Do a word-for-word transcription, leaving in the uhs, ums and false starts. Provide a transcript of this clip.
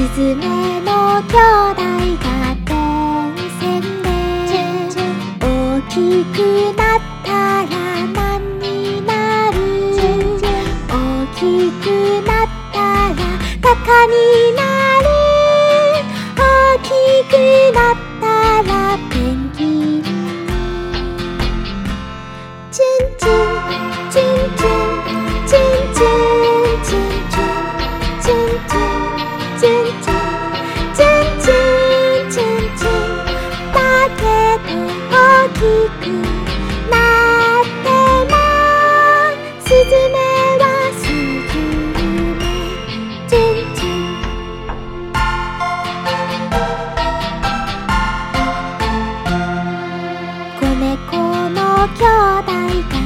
スズメの兄弟が電線で大きくなったら何になる？大きくなったらタカになる。大きくなったらペンギン。チュンチュンチュンチュンチュンチュンチュンチュンチュンチュンチュンチュンチュンチュンチュンチュン。だけど大きくなってもスズメはスズメ。チュンチュン。子猫の兄弟が